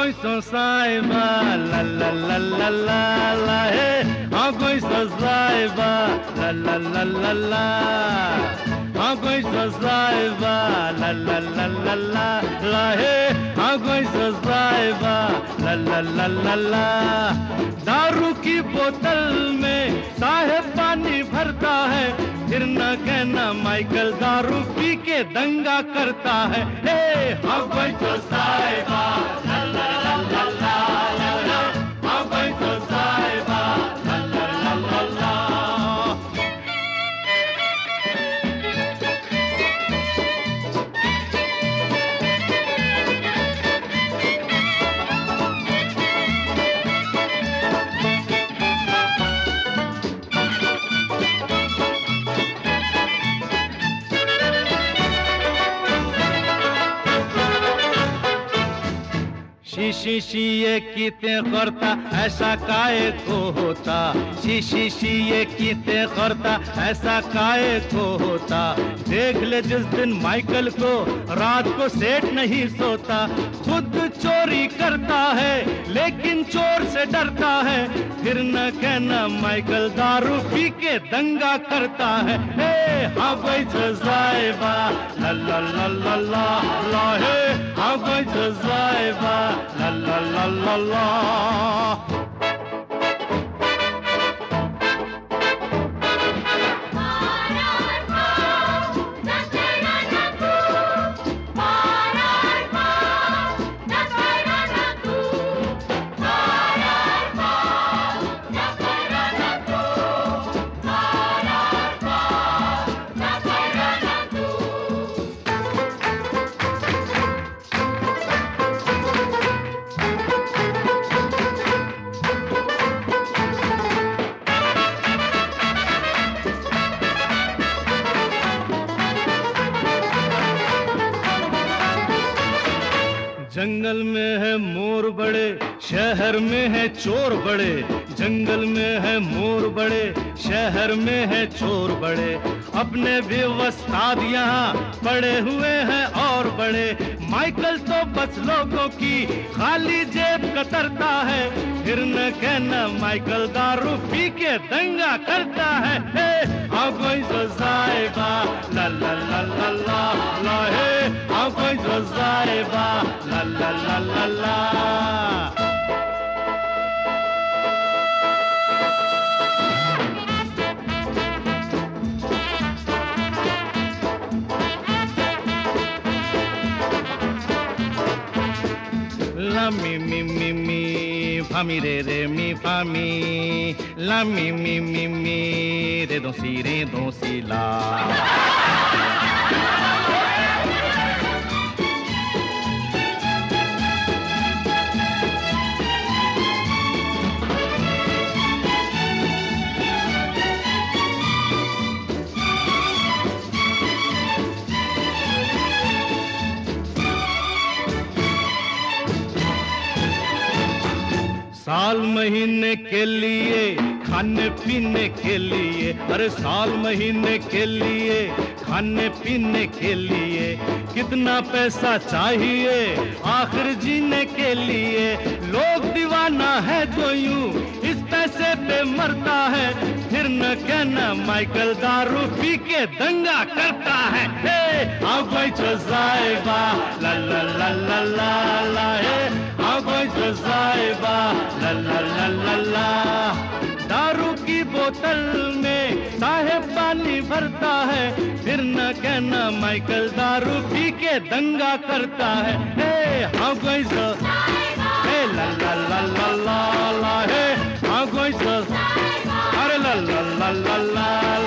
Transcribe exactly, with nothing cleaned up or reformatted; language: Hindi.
कोई सो साहिबा ला ला ला ला ला ला हे, हाँ कोई सो साहिबा ला ला ला ला ला, हाँ कोई सो साहिबा ला ला ला ला ला ला हे, हाँ कोई सो साहिबा ला ला ला ला ला। दारू की बोतल में साहेब पानी भरता है, फिर न कहना माइकल दारू पी के दंगा करता है। हे हाँ कोई सो साहिबा ला ला ला ला ला ला, हाँ कोई सो साहिबा ला ला ला ला ला। शी शी ये कीते करता ऐसा काहे को होता, शी शी शी ये कीते करता ऐसा काहे को होता। देख ले जिस दिन माइकल को रात को सेठ नहीं सोता, खुद चोरी करता है लेकिन चोर से डरता है, फिर न कहना माइकल दारू पी के दंगा करता है। हे हाँ कोई सो साहिबा ला ला ला ला ला ला हे, हाँ कोई सो साहिबा ला ला ला ला ला। जंगल में है मोर बड़े, शहर में है चोर बड़े, जंगल में है मोर बड़े, शहर में है चोर बड़े। अपने भी वस्ताद यहाँ पड़े हुए हैं और बड़े, माइकल तो बस लोगों की खाली जेब कतरता है, फिर न कहना माइकल दारू पी के दंगा करता है। हे हाँ कोई सो साहिबा ला ला ला ला ला ला हे, हाँ कोई सो साहिबा ला ला ला ला ला। La mi mi mi mi fa mi re re mi fa mi, la mi mi mi mi re do si re do si la। साल महीने के लिए खाने पीने के लिए, अरे साल महीने के लिए खाने पीने के लिए कितना पैसा चाहिए आखिर जीने के लिए। लोग दीवाना है जो यूं इस पैसे पे मरता है, फिर न कहना माइकल दारू पी के दंगा करता है। हे हाँ कोई सो साहिबा ला ला ला ला ला ला हे, हाँ कोई सो साहिबा ला ला ला ला ला। दारू की बोतल में साहेब पानी भरता है, फिर न कहना माइकल दारू पी के दंगा करता है। हे हाँ कोई सो हे ला ला ला ला ला ला हे, हाँ कोई सो अरे ला ला ला ला ला